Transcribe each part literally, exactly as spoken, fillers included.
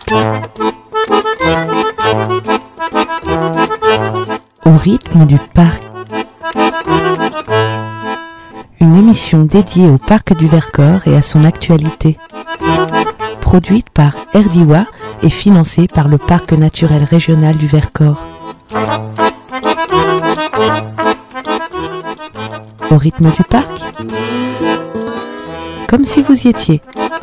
Au rythme du parc. Une émission dédiée au parc du Vercors et à son actualité. Produite par Erdiwa et financée par le parc naturel régional du Vercors. Au rythme du parc. Comme si vous y étiez.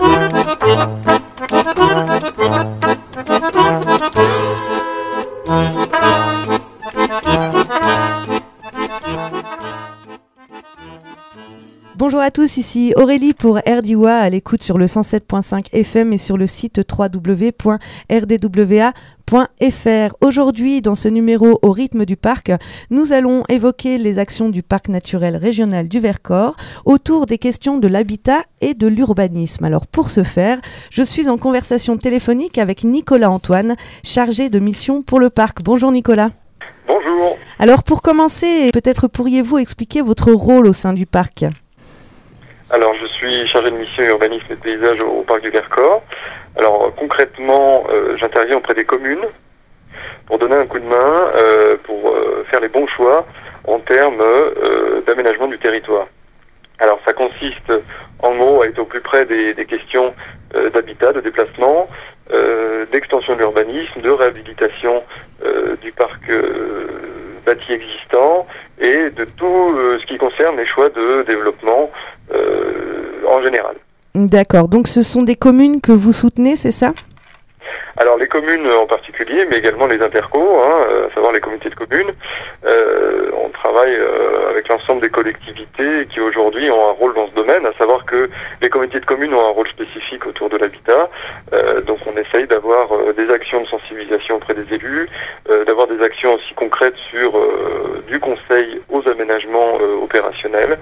Bonjour à tous, ici Aurélie pour Erdiwa à l'écoute sur le cent sept point cinq F M et sur le site w w w point r d w a point f r. Aujourd'hui, dans ce numéro Au rythme du parc, nous allons évoquer les actions du parc naturel régional du Vercors autour des questions de l'habitat et de l'urbanisme. Alors pour ce faire, je suis en conversation téléphonique avec Nicolas Antoine, chargé de mission pour le parc. Bonjour Nicolas. Bonjour. Alors pour commencer, peut-être pourriez-vous expliquer votre rôle au sein du parc ? Alors, je suis chargé de mission urbanisme et paysage au, au parc du Vercors. Alors, concrètement, euh, j'interviens auprès des communes pour donner un coup de main, euh, pour euh, faire les bons choix en termes euh, d'aménagement du territoire. Alors, ça consiste, en gros, à être au plus près des, des questions euh, d'habitat, de déplacement, euh, d'extension de l'urbanisme, de réhabilitation euh, du parc euh, bâti existant et de tout euh, ce qui concerne les choix de développement euh, en général. D'accord, donc ce sont des communes que vous soutenez, c'est ça ? Alors les communes en particulier, mais également les intercos, hein, à savoir les comités de communes. Euh, on travaille euh, avec l'ensemble des collectivités qui aujourd'hui ont un rôle dans ce domaine, à savoir que les comités de communes ont un rôle spécifique autour de l'habitat. Euh, donc on essaye d'avoir euh, des actions de sensibilisation auprès des élus, euh, d'avoir des actions aussi concrètes sur euh, du conseil aux aménagements euh, opérationnels.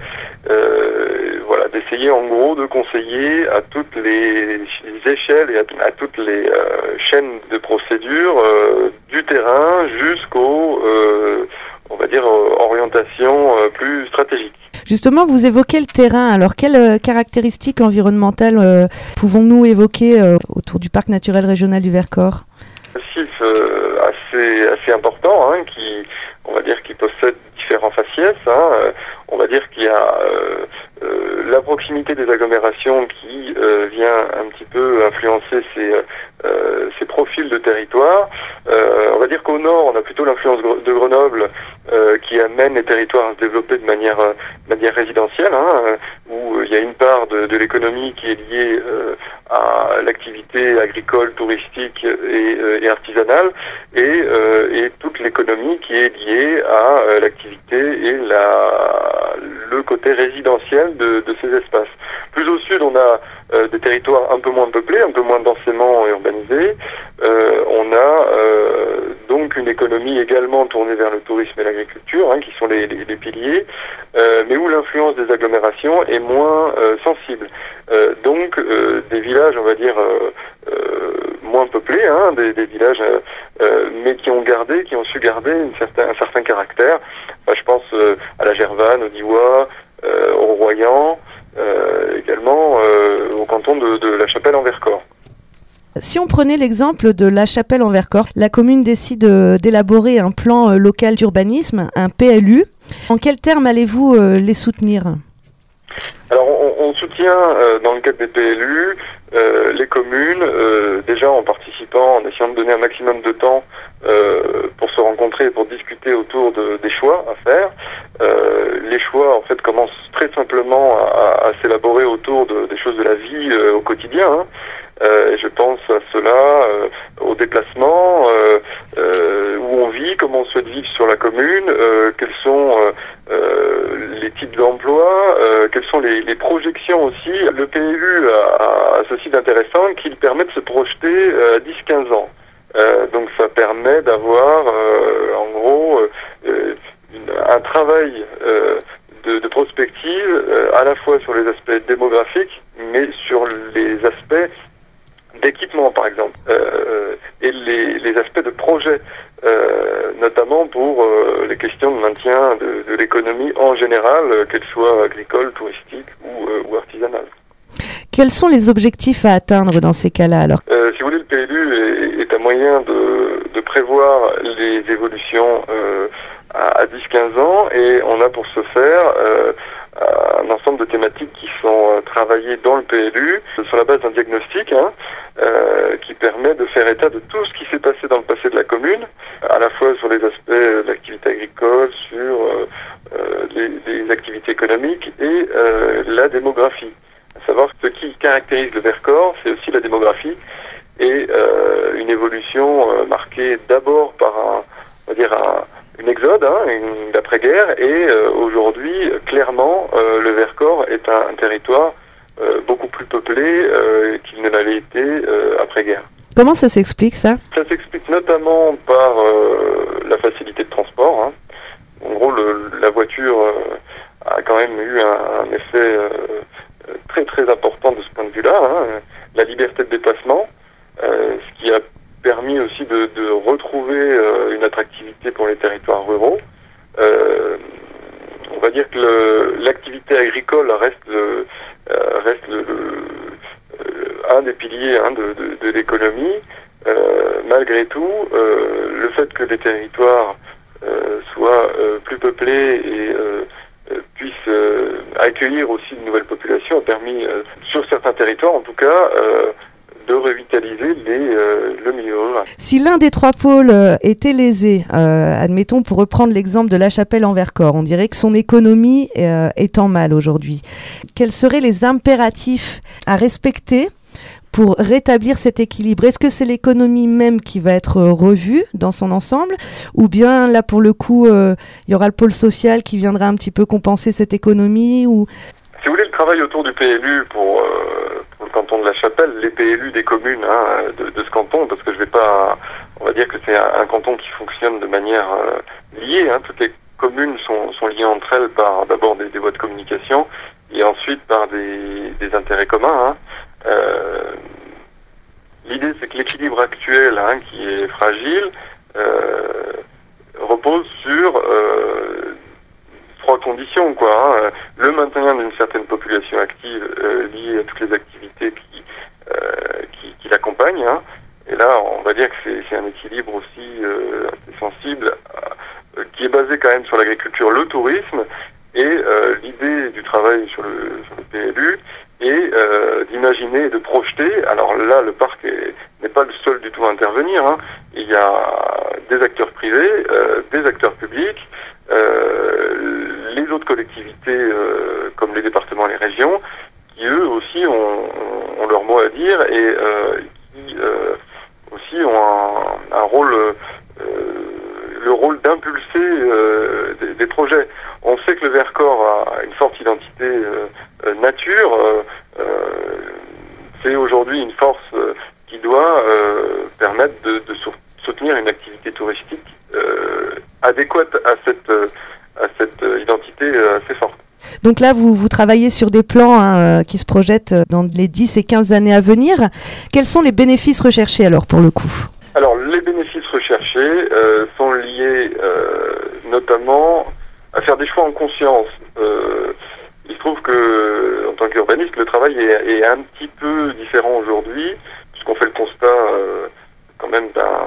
Euh, voilà, d'essayer en gros de conseiller à toutes les, les échelles et à, à toutes les euh, chaînes de procédure, euh, du terrain jusqu'aux, euh, on va dire, euh, orientations euh, plus stratégiques. Justement, vous évoquez le terrain. Alors, quelles euh, caractéristiques environnementales euh, pouvons-nous évoquer euh, autour du parc naturel régional du Vercors ? Un site euh, assez, assez important, hein, qui, on va dire, qui possède différents faciès. Hein, euh, on va dire qu'il y a euh, euh, la proximité des agglomérations qui euh, vient un petit peu influencer ces, euh, ces profils de territoire. Euh, on va dire qu'au nord, on a plutôt l'influence de Grenoble euh, qui amène les territoires à se développer de manière, euh, de manière résidentielle, hein, où il y a une part de, de l'économie qui est liée euh, à l'activité agricole, touristique et, euh, et artisanale, et, euh, et toute l'économie qui est liée à euh, l'activité et la, le côté résidentiel de, de ces espaces. Plus au sud, on a euh, des territoires un peu moins peuplés, un peu moins densément urbanisés. Euh, on a euh, donc une économie également tournée vers le tourisme et l'agriculture, hein, qui sont les, les, les piliers, euh, mais où l'influence des agglomérations est moins euh, sensible. Euh, donc euh, des villages, on va dire, euh, euh, moins peuplés, hein, des, des villages, euh, euh, mais qui ont gardé, qui ont su garder une certain, un certain caractère. Enfin, je pense euh, à la Gervanne, au Diois, euh, au Royan, euh, également euh, au canton de, de La Chapelle-en-Vercors. Si on prenait l'exemple de La Chapelle-en-Vercors, la commune décide euh, d'élaborer un plan euh, local d'urbanisme, un P L U. En quels termes allez-vous euh, les soutenir ? Alors on, on soutient euh, dans le cadre des P L U euh, les communes, euh, déjà en participant, en essayant de donner un maximum de temps euh, pour se rencontrer et pour discuter autour de, des choix à faire. Euh, les choix en fait commencent très simplement à, à s'élaborer autour de, des choses de la vie euh, au quotidien. Hein. Euh, je pense à cela, euh, au déplacement, euh, euh, où on vit, comment on souhaite vivre sur la commune, euh, quels sont euh, euh, les types d'emplois, euh, quelles sont les, les projections aussi. Le P L U a, a ceci d'intéressant qu'il permet de se projeter euh, à dix à quinze ans. Euh, donc ça permet d'avoir euh, en gros euh, une, un travail euh, de, de prospective euh, à la fois sur les aspects démographiques mais sur les aspects d'équipement par exemple euh, et les, les aspects de projet euh, notamment pour euh, les questions de maintien de, de l'économie en général, euh, qu'elle soit agricole, touristique ou, euh, ou artisanale. Quels sont les objectifs à atteindre dans ces cas-là alors ? euh, Si vous voulez, le P L U est, est un moyen de, de prévoir les évolutions euh, à, à dix à quinze ans, et on a pour ce faire euh, un ensemble de thématiques qui sont euh, travaillées dans le P L U sur la base d'un diagnostic hein, euh, qui permet de faire état de tout ce qui s'est passé dans le passé de la commune, à la fois sur les aspects de l'activité agricole, sur euh, euh, les, les activités économiques et euh, la démographie. À savoir que ce qui caractérise le Vercors, c'est aussi la démographie et euh, une évolution euh, marquée d'abord par un, on va dire un une exode, hein, une l'après-guerre, et euh, aujourd'hui, clairement, euh, le Vercors est un, un territoire euh, beaucoup plus peuplé euh, qu'il ne l'avait été euh, après-guerre. Comment ça s'explique, ça? Ça s'explique notamment par euh, la facilité de transport. Hein. En gros, le, la voiture euh, a quand même eu un, un effet euh, très très important de ce point de vue-là. Hein. La liberté de déplacement, euh, ce qui a permis aussi de, de retrouver euh, une attractivité pour les territoires ruraux. Euh, on va dire que le, l'activité agricole reste, le, euh, reste le, le, euh, un des piliers hein, de, de, de l'économie. Euh, malgré tout, euh, le fait que les territoires euh, soient euh, plus peuplés et euh, puissent euh, accueillir aussi de nouvelles populations a permis, euh, sur certains territoires en tout cas, euh, de revitaliser les, euh, le milieu rural. Si l'un des trois pôles euh, était lésé, euh, admettons pour reprendre l'exemple de La Chapelle en Vercors, on dirait que son économie euh, est en mal aujourd'hui. Quels seraient les impératifs à respecter pour rétablir cet équilibre? Est-ce que c'est l'économie même qui va être euh, revue dans son ensemble, ou bien là pour le coup euh, il y aura le pôle social qui viendra un petit peu compenser cette économie ou... Si vous voulez, le travail autour du P L U pour, euh, pour le canton de La Chapelle, les P L U des communes hein, de, de ce canton, parce que je vais pas, on va dire que c'est un, un canton qui fonctionne de manière euh, liée. Hein, toutes les communes sont, sont liées entre elles par d'abord des, des voies de communication et ensuite par des, des intérêts communs. Hein. Euh, l'idée, c'est que l'équilibre actuel, hein, qui est fragile, euh, repose sur euh, trois conditions, quoi. Hein. Le maintien d'une certaine population active euh, liée à toutes les activités qui, euh, qui, qui l'accompagnent. Hein. Et là, on va dire que c'est, c'est un équilibre aussi euh, assez sensible, euh, qui est basé quand même sur l'agriculture, le tourisme, et euh, l'idée du travail sur le, sur le P L U est euh, d'imaginer et de projeter. Alors là, le parc est, n'est pas le seul du tout à intervenir. Hein. Il y a des acteurs privés, euh, des acteurs publics, Euh, les autres collectivités euh, comme les départements et les régions qui eux aussi ont, ont, ont leur mot à dire et euh, qui euh, aussi ont un, un rôle euh, le rôle d'impulser euh, des, des projets. On sait que le Vercors a une forte identité euh, nature, euh, euh, c'est aujourd'hui une force euh, qui doit euh, permettre de, de soutenir une activité touristique euh, adéquate à cette, à cette identité assez forte. Donc là, vous, vous travaillez sur des plans hein, qui se projettent dans les dix et quinze années à venir. Quels sont les bénéfices recherchés alors pour le coup ? Alors les bénéfices recherchés euh, sont liés euh, notamment à faire des choix en conscience. Euh, il se trouve que en tant qu'urbaniste, le travail est, est un petit peu différent aujourd'hui, puisqu'on fait le constat euh, quand même d'un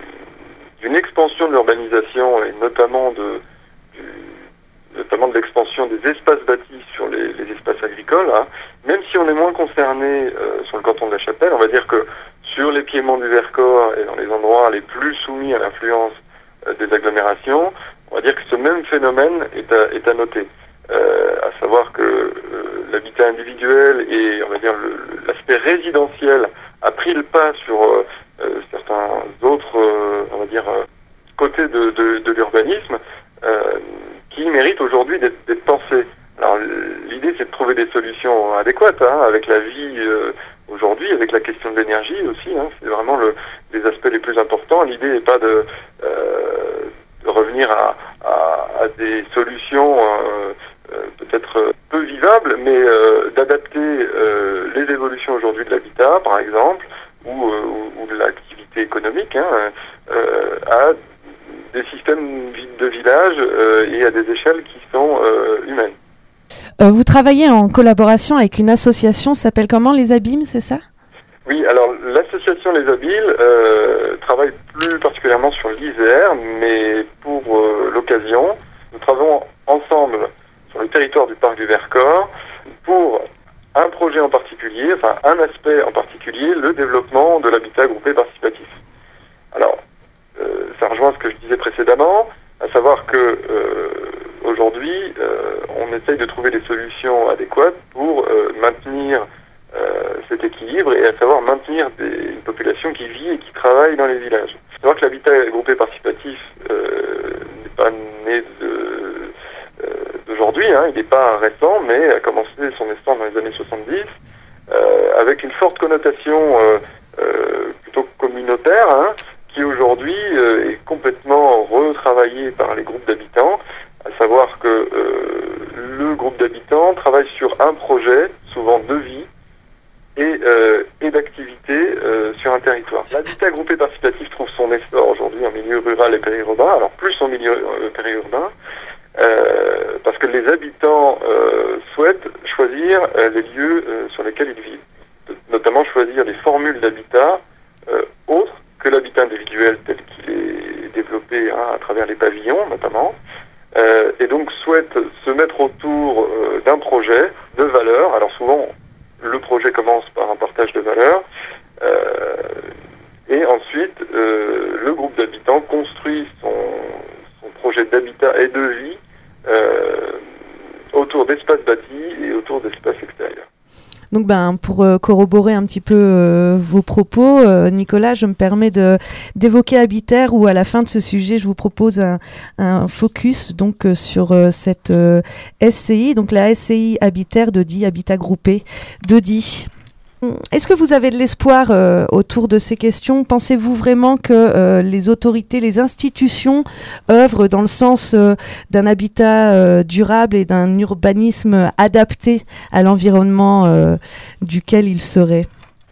d'une expansion de l'urbanisation et notamment de, du, notamment de l'expansion des espaces bâtis sur les, les espaces agricoles. Hein. Même si on est moins concerné euh, sur le canton de La Chapelle, on va dire que sur les piémonts du Vercors et dans les endroits les plus soumis à l'influence euh, des agglomérations, on va dire que ce même phénomène est à, est à noter. Euh, à savoir que euh, l'habitat individuel et on va dire le, l'aspect résidentiel a pris le pas sur euh, euh, certains autres euh, on va dire euh, côtés de, de, de l'urbanisme euh, qui méritent aujourd'hui d'être, d'être pensés. Alors l'idée c'est de trouver des solutions adéquates hein, avec la vie euh, aujourd'hui, avec la question de l'énergie aussi. Hein, c'est vraiment le, les aspects les plus importants. L'idée n'est pas de, euh, de revenir à, à, à des solutions euh, Euh, peut-être euh, peu vivable, mais euh, d'adapter euh, les évolutions aujourd'hui de l'habitat, par exemple, ou, euh, ou, ou de l'activité économique, hein, euh, à des systèmes de village euh, et à des échelles qui sont euh, humaines. Euh, vous travaillez en collaboration avec une association, s'appelle comment, Les Abîmes, c'est ça ? Oui, alors l'association Les Habiles euh, travaille plus particulièrement sur l'Isère, mais pour euh, l'occasion, nous travaillons ensemble sur le territoire du parc du Vercors pour un projet en particulier, enfin un aspect en particulier, le développement de l'habitat groupé participatif. Alors, euh, ça rejoint ce que je disais précédemment, à savoir que euh, aujourd'hui, euh, on essaye de trouver des solutions adéquates pour euh, maintenir euh, cet équilibre et à savoir maintenir des, une population qui vit et qui travaille dans les villages. Il faut savoir que l'habitat groupé participatif euh, n'est pas né de, euh, d'aujourd'hui, hein, il n'est pas récent, mais a commencé son essor dans les années soixante-dix, euh, avec une forte connotation euh, euh, plutôt communautaire, hein, qui aujourd'hui euh, est complètement retravaillé par les groupes d'habitants, à savoir que euh, le groupe d'habitants travaille sur un projet, souvent de vie, et, euh, et d'activité euh, sur un territoire. L'habitat groupé participatif trouve son essor aujourd'hui en milieu rural et périurbain, alors plus en milieu euh, périurbain, euh, parce que les habitants euh, souhaitent choisir euh, les lieux euh, sur lesquels ils vivent, notamment choisir des formules d'habitat euh, autres que l'habitat individuel tel qu'il est développé hein, à travers les pavillons notamment, euh, et donc souhaitent se mettre autour euh, d'un projet de valeur. Alors souvent, le projet commence par un partage de valeurs, euh, et ensuite euh, le groupe d'habitants construit son, son projet d'habitat et de vie euh, autour d'espaces bâtis et autour d'espaces extérieurs. Donc, ben, pour euh, corroborer un petit peu euh, vos propos, euh, Nicolas, je me permets de d'évoquer Habitaire, où à la fin de ce sujet, je vous propose un, un focus donc euh, sur euh, cette euh, S C I, donc la S C I Habitaire de Die, Habitat Groupé de Die. Est-ce que vous avez de l'espoir euh, autour de ces questions ? Pensez-vous vraiment que euh, les autorités, les institutions œuvrent dans le sens euh, d'un habitat euh, durable et d'un urbanisme adapté à l'environnement euh, duquel ils seraient ?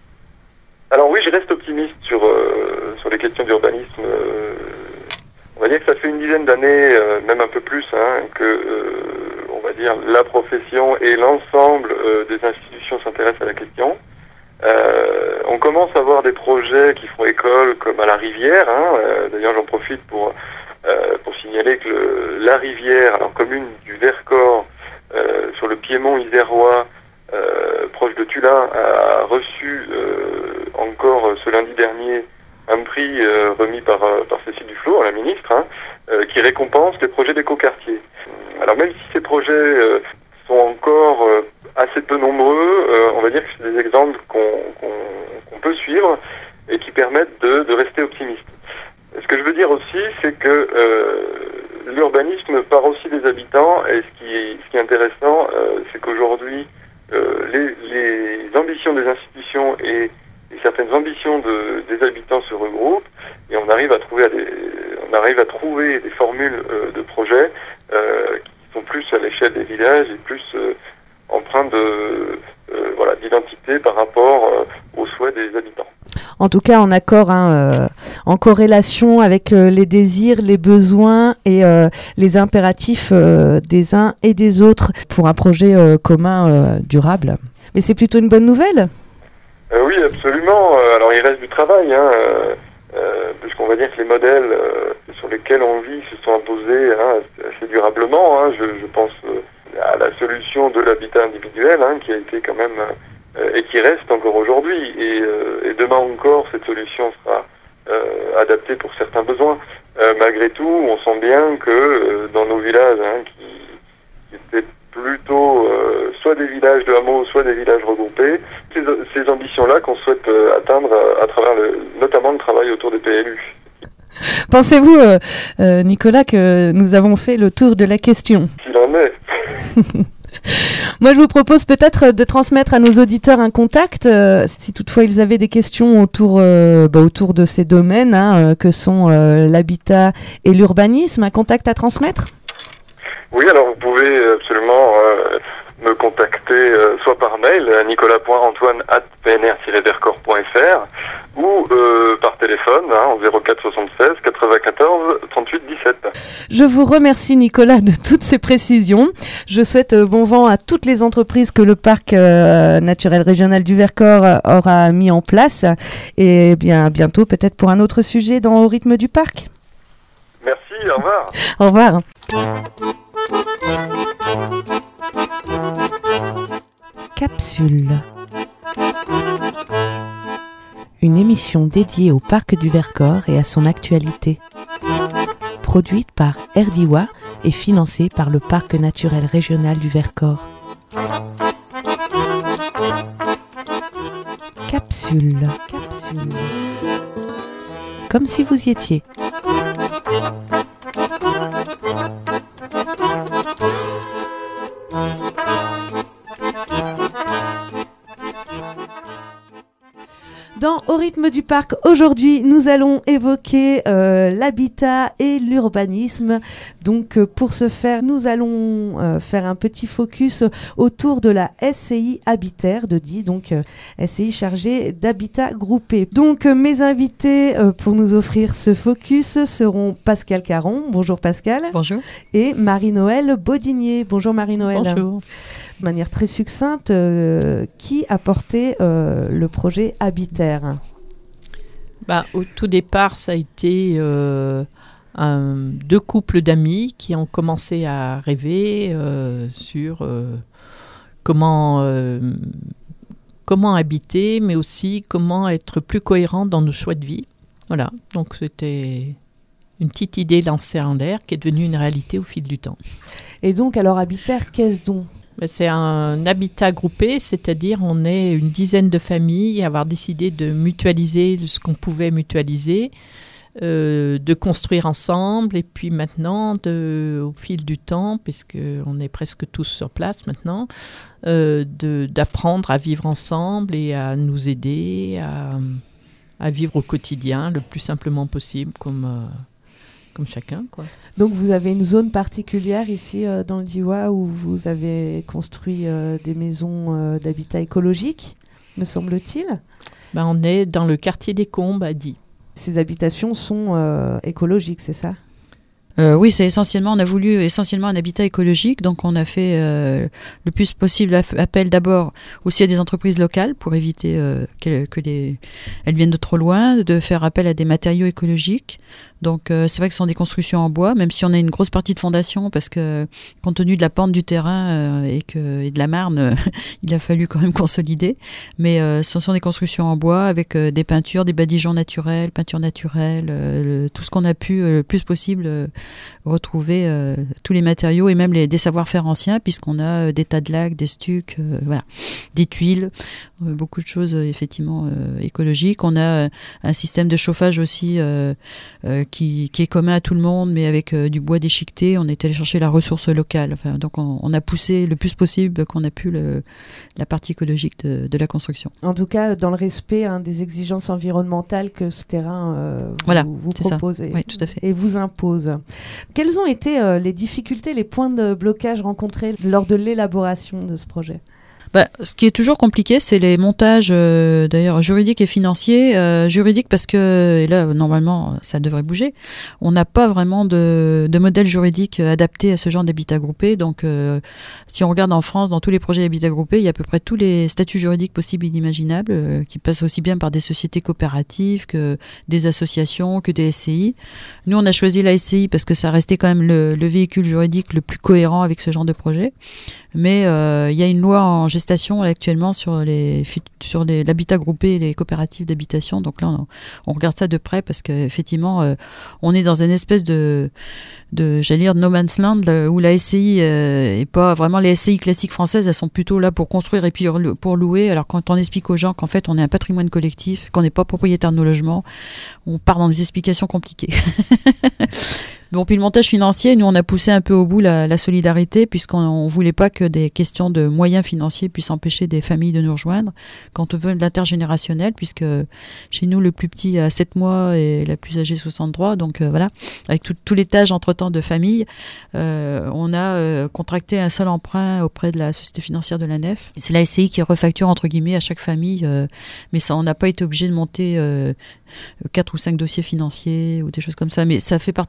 Alors oui, je reste optimiste sur, euh, sur les questions d'urbanisme. Euh, on va dire que ça fait une dizaine d'années, euh, même un peu plus, hein, que euh, on va dire la profession et l'ensemble euh, des institutions s'intéressent à la question. Euh, on commence à voir des projets qui font école comme à la Rivière. Hein. Euh, d'ailleurs, j'en profite pour euh, pour signaler que le, la Rivière, alors commune du Vercors, euh, sur le piémont isérois, euh, proche de Tullin, a reçu euh, encore ce lundi dernier un prix euh, remis par par Cécile Duflot, la ministre, hein, euh, qui récompense les projets d'écoquartier. Alors même si ces projets euh, sont encore euh, assez peu nombreux, euh, on va dire que c'est des exemples qu'on, qu'on, qu'on peut suivre et qui permettent de, de rester optimiste. Et ce que je veux dire aussi, c'est que euh, l'urbanisme part aussi des habitants, et ce qui est, ce qui est intéressant, euh, c'est qu'aujourd'hui, euh, les, les ambitions des institutions et, et certaines ambitions de, des habitants se regroupent, et on arrive à trouver, à des, on arrive à trouver des formules euh, de projets euh, qui sont plus à l'échelle des villages et plus euh, empreintes de, euh, voilà, d'identité par rapport euh, aux souhaits des habitants. En tout cas, en accord, hein, euh, en corrélation avec euh, les désirs, les besoins et euh, les impératifs euh, des uns et des autres pour un projet euh, commun euh, durable. Mais c'est plutôt une bonne nouvelle. Euh, oui, absolument. Alors il reste du travail, hein, euh, euh, puisqu'on va dire que les modèles euh, sur lesquels on vit se sont imposés hein, assez durablement. Hein, je, je pense euh, à la solution de l'habitat individuel, hein, qui a été quand même euh, et qui reste encore aujourd'hui. Et, euh, et demain encore, cette solution sera euh, adaptée pour certains besoins. Euh, malgré tout, on sent bien que euh, dans nos villages, hein, qui, qui étaient plutôt euh, soit des villages de hameaux, soit des villages regroupés, ces, ces ambitions-là qu'on souhaite euh, atteindre à, à travers le, notamment le travail autour des P L U. Pensez-vous, euh, euh, Nicolas, que nous avons fait le tour de la question ? S'il en est. Moi, je vous propose peut-être de transmettre à nos auditeurs un contact, euh, si toutefois ils avaient des questions autour, euh, bah, autour de ces domaines, hein, euh, que sont euh, l'habitat et l'urbanisme, un contact à transmettre ? Oui, alors vous pouvez absolument euh, me contacter euh, soit par mail à nicolas point antoine arobase p n r tiret vercors point f r ou euh, par téléphone hein, au zéro quatre soixante-seize quatre-vingt-quatorze trente-six quarante-huit dix-sept. Je vous remercie Nicolas de toutes ces précisions. Je souhaite euh, bon vent à toutes les entreprises que le parc euh, naturel régional du Vercors euh, aura mis en place. Et bien à bientôt peut-être pour un autre sujet dans Au rythme du parc. Merci, au revoir. Au revoir. Capsule. Une émission dédiée au parc du Vercors et à son actualité. Produite par Erdiwa et financée par le parc naturel régional du Vercors. Capsule. Capsule. Comme si vous y étiez. Dans Au rythme du parc, aujourd'hui, nous allons évoquer euh, l'habitat et l'urbanisme. Donc, euh, pour ce faire, nous allons euh, faire un petit focus autour de la S C I Habitaire de Die, donc euh, S C I chargée d'habitat groupé. Donc, euh, mes invités euh, pour nous offrir ce focus seront Pascal Caron. Bonjour Pascal. Bonjour. Et Marie-Noëlle Baudinier. Bonjour Marie-Noëlle. Bonjour. De manière très succincte, euh, qui a porté euh, le projet Habitaire ? Bah, au tout départ, ça a été euh, un, deux couples d'amis qui ont commencé à rêver euh, sur euh, comment, euh, comment habiter, mais aussi comment être plus cohérent dans nos choix de vie. Voilà, donc c'était une petite idée lancée en l'air qui est devenue une réalité au fil du temps. Et donc, alors, Habitaire, qu'est-ce donc ? C'est un habitat groupé, c'est-à-dire on est une dizaine de familles à avoir décidé de mutualiser ce qu'on pouvait mutualiser, euh, de construire ensemble et puis maintenant, de, au fil du temps, puisqu'on est presque tous sur place maintenant, euh, de, d'apprendre à vivre ensemble et à nous aider à, à vivre au quotidien le plus simplement possible comme... Euh, comme chacun, quoi. Donc vous avez une zone particulière ici euh, dans le Diois où vous avez construit euh, des maisons euh, d'habitat écologique, me semble-t-il. Ben, on est dans le quartier des Combes à Die. Ces habitations sont euh, écologiques, c'est ça ? Euh, oui, c'est essentiellement, on a voulu essentiellement un habitat écologique, donc on a fait euh, le plus possible appel d'abord aussi à des entreprises locales pour éviter euh, qu'elles, que les, elles viennent de trop loin, de faire appel à des matériaux écologiques. Donc euh, c'est vrai que ce sont des constructions en bois, même si on a une grosse partie de fondation, parce que compte tenu de la pente du terrain euh, et, que, et de la marne, euh, il a fallu quand même consolider. Mais euh, ce sont des constructions en bois avec euh, des peintures, des badigeons naturels, peintures naturelles, euh, le, tout ce qu'on a pu euh, le plus possible euh, retrouver euh, tous les matériaux et même les, des savoir-faire anciens, puisqu'on a euh, des tas de laques, des stucs, euh, voilà, des tuiles, euh, beaucoup de choses euh, effectivement euh, écologiques. On a euh, un système de chauffage aussi euh, euh, Qui, qui est commun à tout le monde, mais avec euh, du bois déchiqueté. On est allé chercher la ressource locale. Enfin, donc on, on a poussé le plus possible qu'on a pu le, la partie écologique de, de la construction. En tout cas, dans le respect hein, des exigences environnementales que ce terrain euh, vous, voilà, vous propose et, oui, tout à fait. et vous impose. Quelles ont été euh, les difficultés, les points de blocage rencontrés lors de l'élaboration de ce projet ? Bah, ce qui est toujours compliqué, c'est les montages, euh, d'ailleurs, juridiques et financiers. Euh, juridiques parce que, et là, normalement, ça devrait bouger. On n'a pas vraiment de, de modèle juridique adapté à ce genre d'habitat groupé. Donc, euh, si on regarde en France, dans tous les projets d'habitat groupé, il y a à peu près tous les statuts juridiques possibles et inimaginables, euh, qui passent aussi bien par des sociétés coopératives que des associations, que des S C I. Nous, on a choisi la S C I parce que ça restait quand même le, le véhicule juridique le plus cohérent avec ce genre de projet. Mais euh, il y a une loi en gestation là, actuellement sur les sur les, l'habitat groupé et les coopératives d'habitation. Donc là, on, on regarde ça de près parce qu'effectivement, euh, on est dans une espèce de, de j'allais dire, no man's land là, où la S C I euh, est pas vraiment les S C I classiques françaises. Elles sont plutôt là pour construire et puis pour louer. Alors quand on explique aux gens qu'en fait, on est un patrimoine collectif, qu'on n'est pas propriétaire de nos logements, on part dans des explications compliquées. Bon, puis le montage financier, nous on a poussé un peu au bout la, la solidarité puisqu'on ne voulait pas que des questions de moyens financiers puissent empêcher des familles de nous rejoindre quand on veut de l'intergénérationnel, puisque chez nous le plus petit a sept mois et la plus âgée soixante-trois, donc euh, voilà, avec tout, tous les tâches entre-temps de famille, euh, on a euh, contracté un seul emprunt auprès de la société financière de la Nef. C'est la S C I qui refacture entre guillemets à chaque famille, euh, mais ça, on n'a pas été obligé de monter euh, quatre ou cinq dossiers financiers ou des choses comme ça, mais ça fait partie des écueils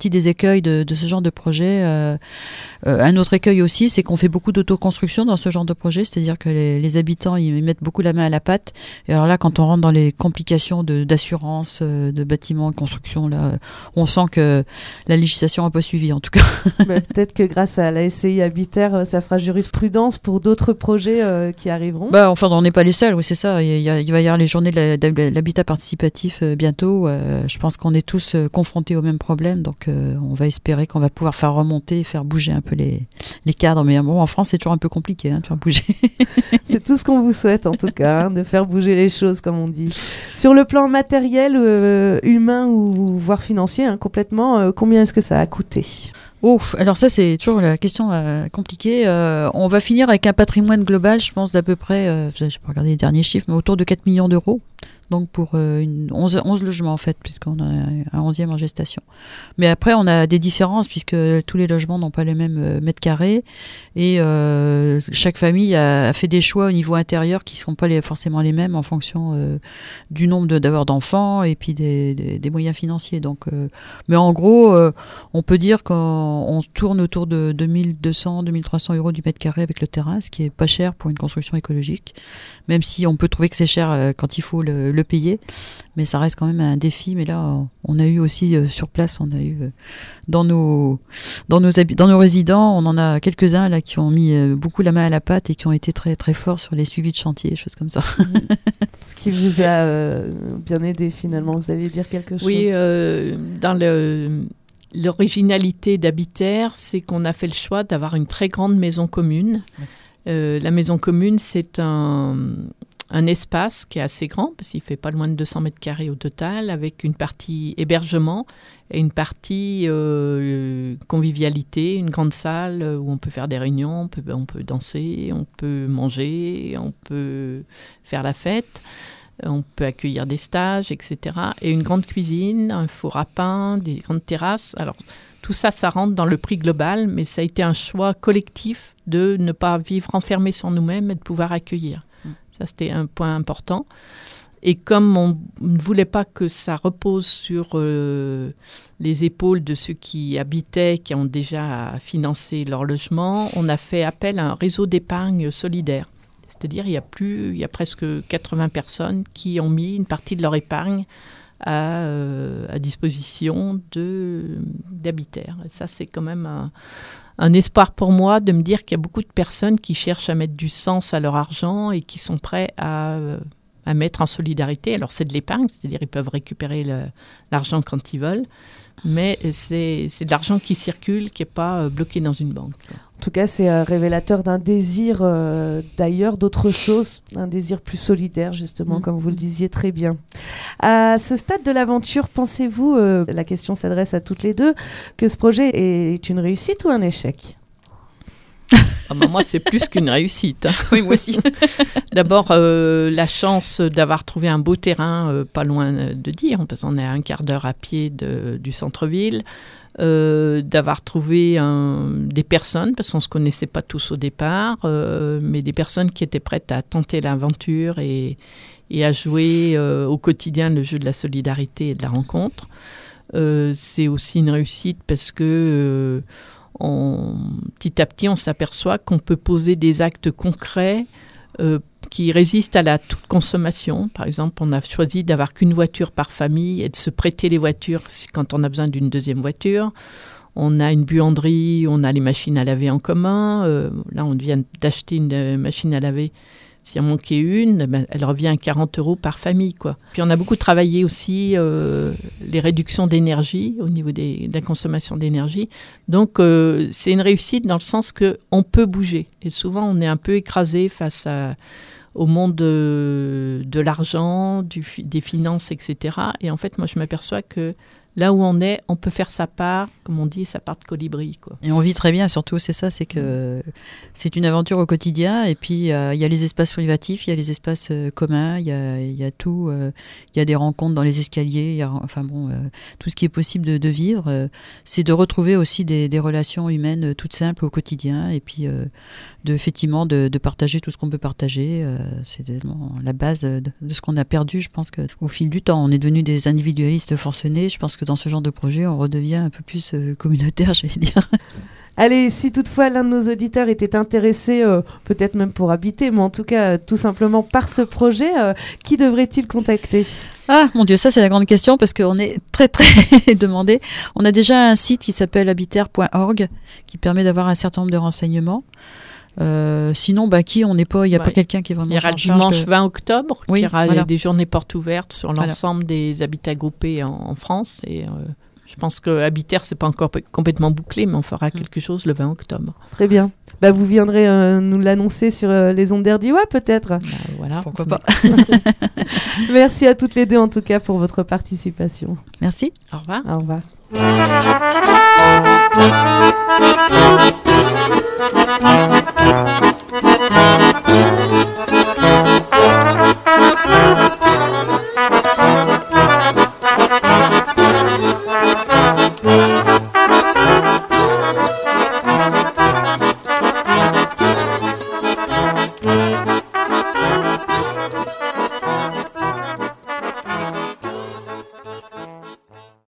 écueil de, de ce genre de projet. Euh, euh, un autre écueil aussi, c'est qu'on fait beaucoup d'autoconstruction dans ce genre de projet, c'est-à-dire que les, les habitants ils mettent beaucoup la main à la pâte. Et alors là, quand on rentre dans les complications de, d'assurance, euh, de bâtiments, de construction, là, on sent que la législation n'a pas suivi en tout cas. Bah, peut-être que grâce à la S C I Habiter, ça fera jurisprudence pour d'autres projets euh, qui arriveront. Bah, enfin, on n'est pas les seuls, oui, c'est ça. Il, y a, il va y avoir les journées de, la, de l'habitat participatif euh, bientôt. Euh, je pense qu'on est tous euh, confrontés au même problème, donc euh, on va espérer qu'on va pouvoir faire remonter et faire bouger un peu les, les cadres. Mais bon, en France, c'est toujours un peu compliqué hein, de faire bouger. C'est tout ce qu'on vous souhaite, en tout cas, hein, de faire bouger les choses, comme on dit. Sur le plan matériel, euh, humain ou voire financier, hein, complètement, euh, combien est-ce que ça a coûté ? Ouf, alors ça c'est toujours la question euh, compliquée. Euh, on va finir avec un patrimoine global, je pense d'à peu près, euh, je n'ai pas regardé les derniers chiffres, mais autour de quatre millions d'euros. Donc pour euh, une onze, onze logements en fait, puisqu'on a un onzième en gestation. Mais après on a des différences puisque tous les logements n'ont pas les mêmes euh, mètres carrés et euh, chaque famille a, a fait des choix au niveau intérieur qui ne seront pas les, forcément les mêmes en fonction euh, du nombre de, d'avoir d'enfants et puis des, des, des moyens financiers. Donc, euh, mais en gros, euh, on peut dire qu'on on tourne autour de deux mille deux cents, deux mille trois cents euros du mètre carré avec le terrain, ce qui est pas cher pour une construction écologique, même si on peut trouver que c'est cher euh, quand il faut le, le payer, mais ça reste quand même un défi. Mais là, on a eu aussi euh, sur place, on a eu euh, dans nos dans nos habi- dans nos résidents, on en a quelques-uns là qui ont mis euh, beaucoup la main à la pâte et qui ont été très très forts sur les suivis de chantier, choses comme ça. Ce qui vous a euh, bien aidé finalement. Vous allez dire quelque chose ? Oui, euh, dans le l'originalité d'Habiter, c'est qu'on a fait le choix d'avoir une très grande maison commune. Ouais. Euh, la maison commune, c'est un un espace qui est assez grand, parce qu'il fait pas loin de deux cents mètres carrés au total, avec une partie hébergement et une partie euh, convivialité, une grande salle où on peut faire des réunions, on peut, on peut danser, on peut manger, on peut faire la fête, on peut accueillir des stages, et cetera. Et une grande cuisine, un four à pain, des grandes terrasses. Alors, tout ça, ça rentre dans le prix global, mais ça a été un choix collectif de ne pas vivre enfermé sur nous-mêmes et de pouvoir accueillir. Ça, c'était un point important. Et comme on ne voulait pas que ça repose sur euh, les épaules de ceux qui habitaient, qui ont déjà financé leur logement, on a fait appel à un réseau d'épargne solidaire. C'est-à-dire il y a plus, il y a presque quatre-vingts personnes qui ont mis une partie de leur épargne à, euh, à disposition de, d'Habiter. Et ça, c'est quand même un... un espoir pour moi de me dire qu'il y a beaucoup de personnes qui cherchent à mettre du sens à leur argent et qui sont prêts à, à mettre en solidarité. Alors, c'est de l'épargne, c'est-à-dire qu'ils peuvent récupérer le, l'argent quand ils veulent, mais c'est, c'est de l'argent qui circule, qui n'est pas bloqué dans une banque. En tout cas, c'est euh, révélateur d'un désir euh, d'ailleurs, d'autre chose, un désir plus solidaire, justement, mmh. comme vous le disiez très bien. À ce stade de l'aventure, pensez-vous, euh, la question s'adresse à toutes les deux, que ce projet est une réussite ou un échec ? Ah ben moi, c'est plus qu'une réussite. Hein. Oui, moi aussi. D'abord, euh, la chance d'avoir trouvé un beau terrain, euh, pas loin de dire, parce qu'on est à un quart d'heure à pied de, du centre-ville. Euh, d'avoir trouvé un, des personnes, parce qu'on ne se connaissait pas tous au départ, euh, mais des personnes qui étaient prêtes à tenter l'aventure et, et à jouer euh, au quotidien le jeu de la solidarité et de la rencontre. Euh, c'est aussi une réussite parce que euh, on, petit à petit, on s'aperçoit qu'on peut poser des actes concrets euh, qui résistent à la toute consommation. Par exemple, on a choisi d'avoir qu'une voiture par famille et de se prêter les voitures quand on a besoin d'une deuxième voiture. On a une buanderie, on a les machines à laver en commun. Euh, là, on vient d'acheter une euh, machine à laver. S'il en manquait une, ben, elle revient à quarante euros par famille, quoi. Puis on a beaucoup travaillé aussi euh, les réductions d'énergie au niveau des, de la consommation d'énergie. Donc, euh, c'est une réussite dans le sens qu'on peut bouger. Et souvent, on est un peu écrasé face à, au monde de, de l'argent, du, des finances, et cetera. Et en fait, moi, je m'aperçois que là où on est, on peut faire sa part, comme on dit, sa part de colibri, quoi. Et on vit très bien, surtout, c'est ça, c'est que c'est une aventure au quotidien. Et puis, il y a les espaces privatifs, il y a les espaces euh, communs, il y a, y a tout. Euh, il y a des rencontres dans les escaliers, y a, enfin bon, euh, tout ce qui est possible de, de vivre. Euh, c'est de retrouver aussi des, des relations humaines toutes simples au quotidien. Et puis, euh, de, effectivement, de, de partager tout ce qu'on peut partager. Euh, c'est vraiment la base de, de ce qu'on a perdu, je pense, qu'au fil du temps. On est devenus des individualistes forcenés. Je pense que dans ce genre de projet, on redevient un peu plus euh, communautaire, j'allais dire. Allez, si toutefois l'un de nos auditeurs était intéressé, euh, peut-être même pour habiter, mais en tout cas euh, tout simplement par ce projet, euh, qui devrait-il contacter ? Ah, mon Dieu, ça c'est la grande question parce qu'on est très très demandé. On a déjà un site qui s'appelle habiter point org qui permet d'avoir un certain nombre de renseignements. Euh, sinon, bah, qui on n'est pas, il n'y a ouais. pas quelqu'un qui est vraiment. Il y aura le dimanche de... vingt octobre, oui, il y aura voilà. des journées portes ouvertes sur voilà. l'ensemble des habitats groupés en, en France. Et euh, je pense que Habiter, c'est pas encore p- complètement bouclé, mais on fera mmh. quelque chose le vingt octobre. Très bien. Bah, vous viendrez euh, nous l'annoncer sur euh, les ondes d'R D I W A peut-être. Bah, voilà. Pourquoi pas. Merci à toutes les deux en tout cas pour votre participation. Merci. Au revoir. Au revoir.